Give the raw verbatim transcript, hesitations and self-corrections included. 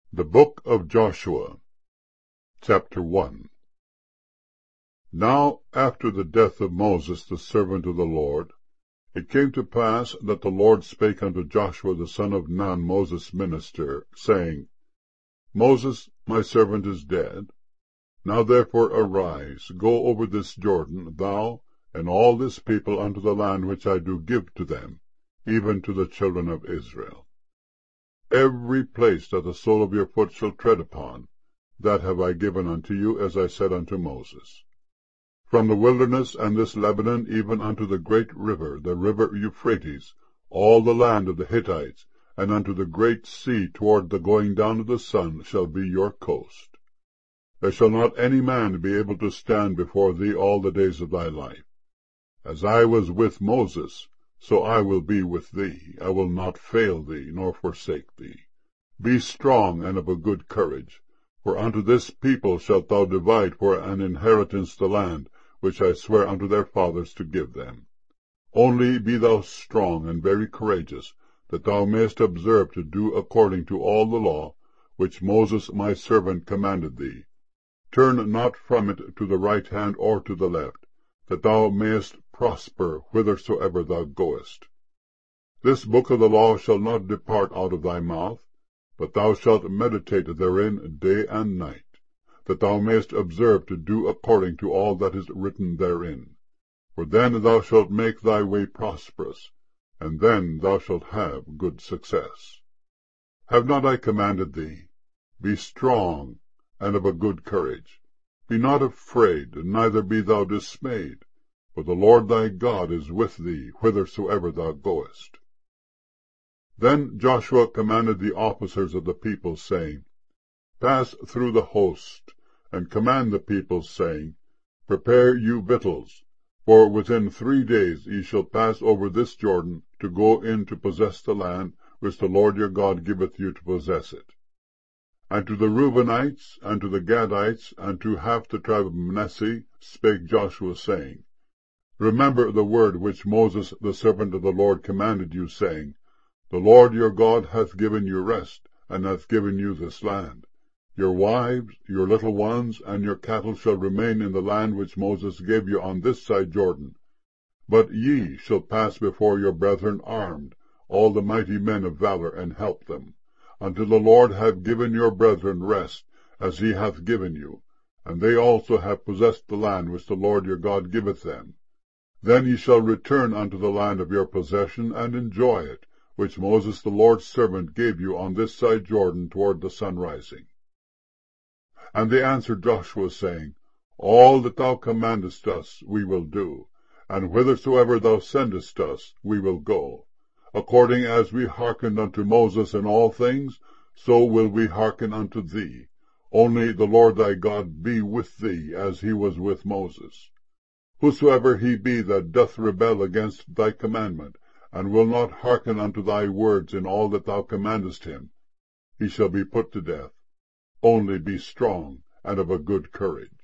The Book of Joshua, Chapter one. Now after the death of Moses the servant of the Lord, it came to pass that the Lord spake unto Joshua the son of Nun, Moses' minister, saying, Moses my servant is dead. Now therefore arise, go over this Jordan, thou and all this people, unto the land which I do give to them, even to the children of Israel. Every place that the sole of your foot shall tread upon, that have I given unto you, as I said unto Moses. From the wilderness and this Lebanon, even unto the great river, the river Euphrates, all the land of the Hittites, and unto the great sea toward the going down of the sun, shall be your coast. There shall not any man be able to stand before thee all the days of thy life. As I was with Moses, so I will be with thee. I will not fail thee, nor forsake thee. Be strong and of a good courage, for unto this people shalt thou divide for an inheritance the land, which I swear unto their fathers to give them. Only be thou strong and very courageous, that thou mayest observe to do according to all the law, which Moses my servant commanded thee. Turn not from it to the right hand or to the left, that thou mayest prosper whithersoever thou goest. This book of the law shall not depart out of thy mouth, but thou shalt meditate therein day and night, that thou mayest observe to do according to all that is written therein. For then thou shalt make thy way prosperous, and then thou shalt have good success. Have not I commanded thee? Be strong and of a good courage. Be not afraid, neither be thou dismayed, for the Lord thy God is with thee whithersoever thou goest. Then Joshua commanded the officers of the people, saying, Pass through the host, and command the people, saying, Prepare you victuals, for within three days ye shall pass over this Jordan, to go in to possess the land which the Lord your God giveth you to possess it. And to the Reubenites, and to the Gadites, and to half the tribe of Manasseh spake Joshua, saying, Remember the word which Moses the servant of the Lord commanded you, saying, The Lord your God hath given you rest, and hath given you this land. Your wives, your little ones, and your cattle shall remain in the land which Moses gave you on this side Jordan. But ye shall pass before your brethren armed, all the mighty men of valor, and help them, until the Lord have given your brethren rest, as he hath given you, and they also have possessed the land which the Lord your God giveth them. Then ye shall return unto the land of your possession, and enjoy it, which Moses the Lord's servant gave you on this side Jordan toward the sun rising. And they answered Joshua, saying, All that thou commandest us we will do, and whithersoever thou sendest us we will go. According as we hearkened unto Moses in all things, so will we hearken unto thee. Only the Lord thy God be with thee, as he was with Moses. Whosoever he be that doth rebel against thy commandment, and will not hearken unto thy words in all that thou commandest him, he shall be put to death. Only be strong and of a good courage.